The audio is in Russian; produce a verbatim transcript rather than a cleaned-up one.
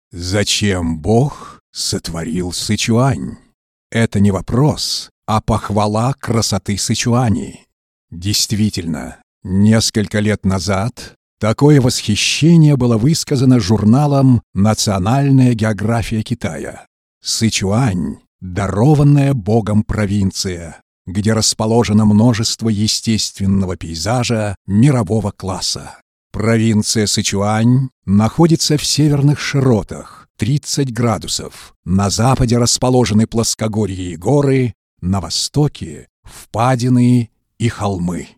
Зачем Бог сотворил Сычуань? Это не вопрос, а похвала красоты Сычуани. Действительно, несколько лет назад такое восхищение было высказано журналом «Национальная география Китая». Сычуань — дарованная Богом провинция, где расположено множество естественного пейзажа мирового класса. Провинция Сычуань находится в северных широтах, тридцать градусов. На западе расположены плоскогорья и горы, на востоке — впадины и холмы.